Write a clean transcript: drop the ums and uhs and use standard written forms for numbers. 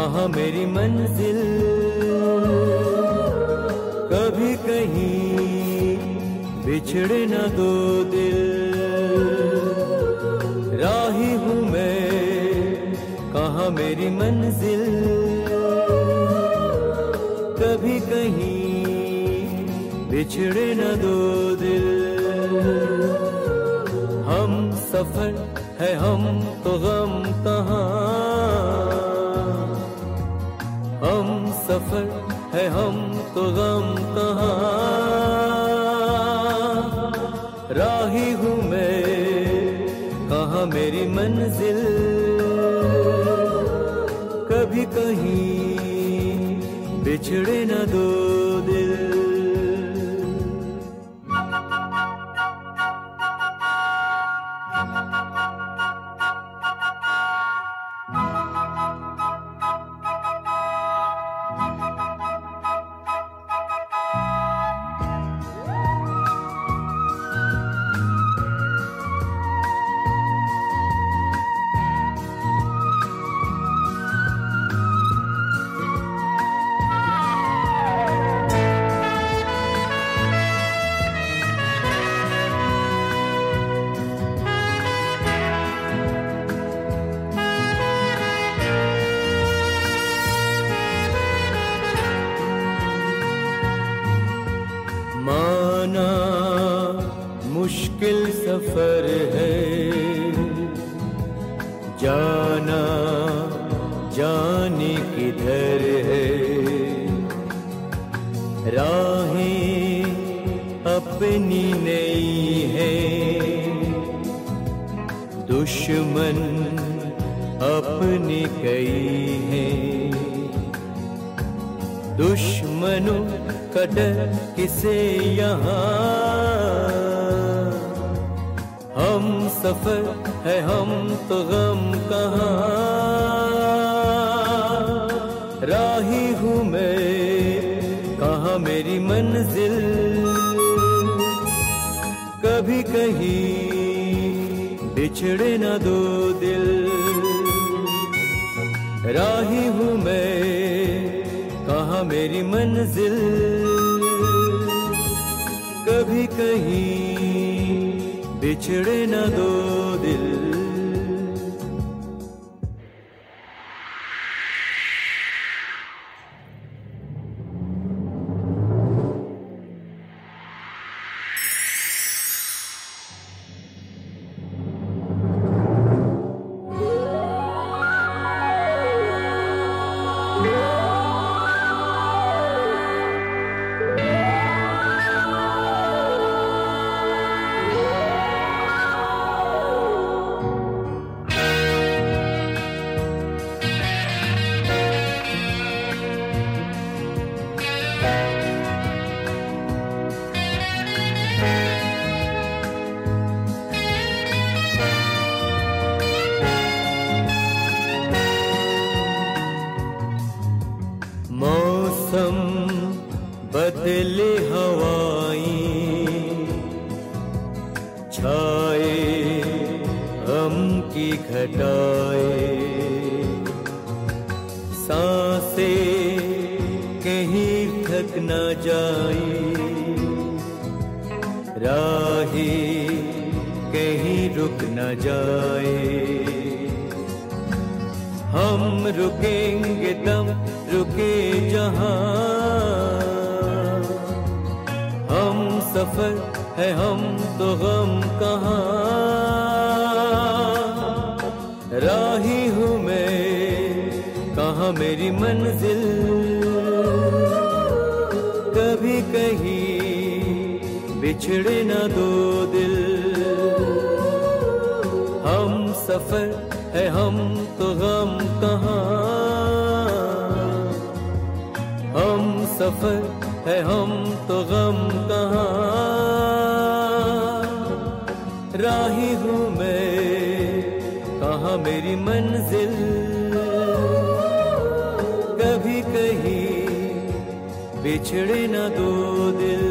कहाँ मेरी मंजिल, कभी कहीं बिछड़े न दो दिल। राही हूँ मैं, कहाँ मेरी मंजिल, कभी कहीं बिछड़े न दो दिल। हम सफर है हम तो गम कहाँ, हम सफर है हम तो गम कहाँ। राही हूँ मैं, कहाँ मेरी मंजिल, कभी कहीं बिछड़े न दो दिल। माना मुश्किल सफर है, जाना जाने किधर है। राहें अपनी नई है, दुश्मन अपने कई हैं। दुश्मनों का डर किसे यहाँ, हम सफर है हम तो गम कहाँ। राही हूँ मैं, कहाँ मेरी मंजिल, कभी कहीं बिछड़े न दो दिल। राही हूँ मैं, कहाँ मेरी मंजिल, कभी कहीं बिछड़े न दो दिल। मौसम बदले हवाएं, छाए गम की घटाएं। सांसें कहीं थक न जाए, राहें कहीं रुक न जाए। हम रुकेंगे दम रुके जहाँ, हम सफर है हम तो गम कहाँ। राही हूँ मैं, कहाँ मेरी मंजिल, कभी कहीं बिछड़े न दो दिल। हम सफर है हम तो गम कहाँ, हम सफर है हम तो गम कहाँ। राही हूँ मैं, कहाँ मेरी मंजिल, कभी कहीं बिछड़े न दो दिल।